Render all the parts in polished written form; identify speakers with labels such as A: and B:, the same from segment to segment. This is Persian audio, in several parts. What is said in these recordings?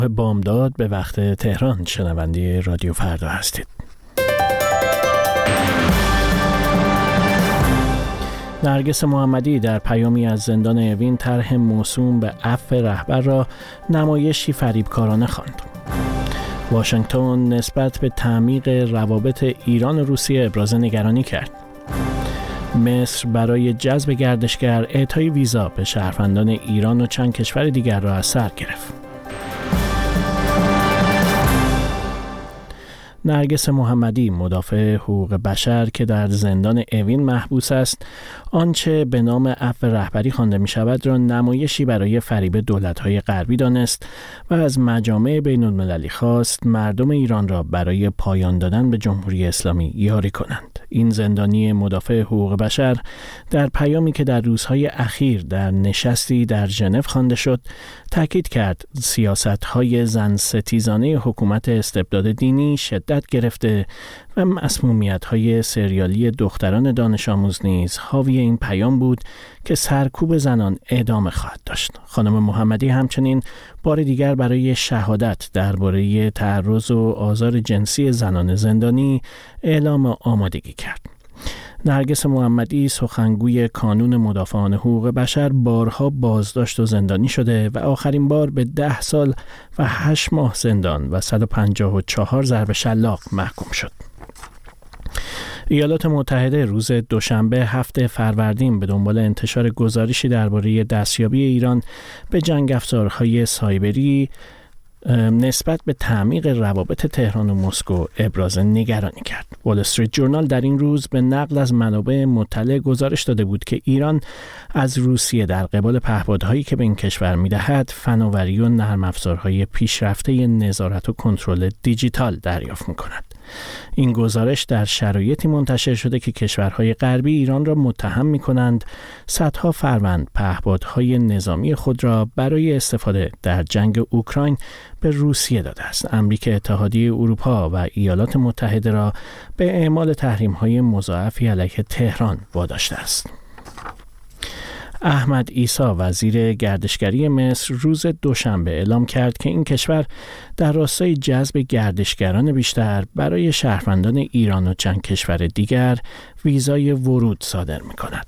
A: بامداد به وقت تهران شنونده رادیو فردا هستید. نرگس محمدی در پیامی از زندان اوین طرح موسوم به عفو رهبر را نمایشی فریبکارانه خواند. واشنگتن نسبت به تعمیق روابط ایران و روسیه ابراز نگرانی کرد. مصر برای جذب گردشگر اعطای ویزا به شهروندان ایران و چند کشور دیگر را از سر گرفت. نرگس محمدی مدافع حقوق بشر که در زندان اوین محبوس است، آنچه به نام عفو رهبری خوانده می شود را نمایشی برای فریب دولت‌های غربی دانست و از مجامع بین‌المللی خواست مردم ایران را برای پایان دادن به جمهوری اسلامی یاری کنند. این زندانی مدافع حقوق بشر در پیامی که در روزهای اخیر در نشستی در ژنو خوانده شد، تاکید کرد سیاست‌های زن ستیزانه حکومت استبداد دینی شدت گرفته و مسمومیت‌های سریالی دختران دانش آموز نیز حاوی این پیام بود که سرکوب زنان ادامه خواهد داشت. خانم محمدی همچنین بار دیگر برای شهادت درباره تعرض و آزار جنسی زنان زندانی اعلام آمادگی کرد. نرگس محمدی سخنگوی کانون مدافعان حقوق بشر بارها بازداشت و زندانی شده و آخرین بار به 10 سال و 8 ماه زندان و 154 ضرب شلاق محکوم شد. ایالات متحده روز دوشنبه 7 فروردین به دنبال انتشار گزارشی درباره دستیابی ایران به جنگ افزارهای سایبری نسبت به تعمیق روابط تهران و مسکو ابراز نگرانی کرد. وال استریت جورنال در این روز به نقل از منابع مطلع گزارش داده بود که ایران از روسیه در قبال پهپادهایی که به این کشور می‌دهد فناوری و نرم افزارهای پیشرفته نظارت و کنترل دیجیتال دریافت می‌کند. این گزارش در شرایطی منتشر شده که کشورهای غربی ایران را متهم می‌کنند صدها فروند پهپادهای نظامی خود را برای استفاده در جنگ اوکراین به روسیه داده است. امریکا، اتحادیه اروپا و ایالات متحده را به اعمال تحریم‌های مضاعفی علیه تهران واداشته است. احمد عیسی وزیر گردشگری مصر روز دوشنبه اعلام کرد که این کشور در راستای جذب گردشگران بیشتر برای شهروندان ایران و چند کشور دیگر ویزای ورود صادر می‌کند.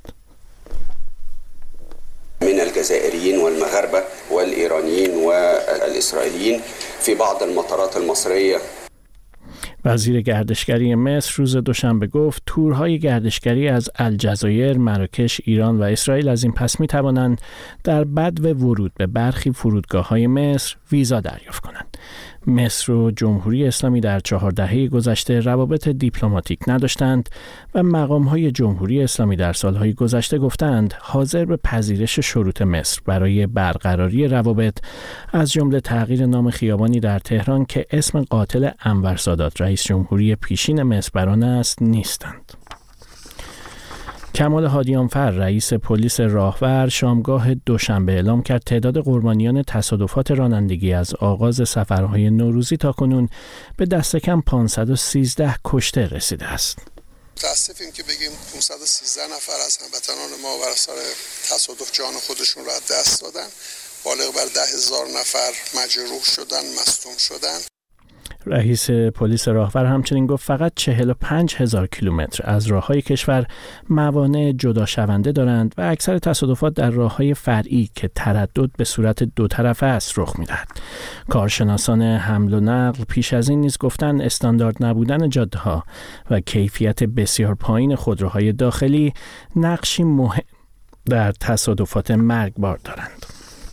B: من الجزائريين والمغاربة والإيرانيين والإسرائيليين في بعض المطارات المصرية.
A: وزیر گردشگری مصر روز دوشنبه گفت تورهای گردشگری از الجزایر، مراکش، ایران و اسرائیل از این پس می توانند در بدو ورود به برخی فرودگاه‌های مصر ویزا دریافت کنند. مصر و جمهوری اسلامی در 4 دهه گذشته روابط دیپلماتیک نداشتند و مقام‌های جمهوری اسلامی در سالهای گذشته گفتند حاضر به پذیرش شروط مصر برای برقراری روابط از جمله تغییر نام خیابانی در تهران که اسم قاتل انور سادات رئیس جمهوری پیشین مصر بر آن است نیستند. کمال هادیانفر رئیس پلیس راهور شامگاه دوشنبه اعلام کرد تعداد قربانیان تصادفات رانندگی از آغاز سفرهای نوروزی تا کنون به دست کم 513 کشته رسیده است.
C: متاسفیم که بگیم 513 نفر از هموطنان ما بر اثر تصادف جان خودشون را از دست دادن، بالغ بر 10,000 نفر مجروح شدن، مصدوم شدن.
A: رئیس پلیس راهور همچنین گفت فقط 45,000 کیلومتر از راههای کشور موانع جدا شونده دارند و اکثر تصادفات در راههای فرعی که تردد به صورت دو طرفه است رخ می‌دهد. کارشناسان حمل و نقل پیش از این نیز گفتند استاندارد نبودن جاده‌ها و کیفیت بسیار پایین خودروهای داخلی نقشی مهم در تصادفات مرگبار دارند.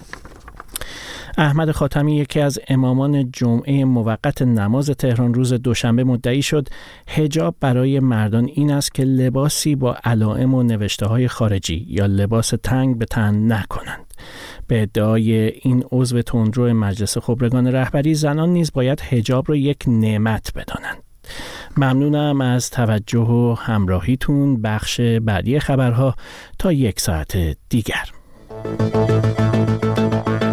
A: احمد خاتمی یکی از امامان جمعه موقت نماز تهران روز دوشنبه مدعی شد حجاب برای مردان این است که لباسی با علائم و نوشته‌های خارجی یا لباس تنگ به تن نکنند. به ادعای این عضو تندرو مجلس خبرگان رهبری زنان نیز باید حجاب را یک نعمت بدانند. ممنونم از توجه و همراهیتون. بخش بعدی خبرها تا 1 ساعت دیگر.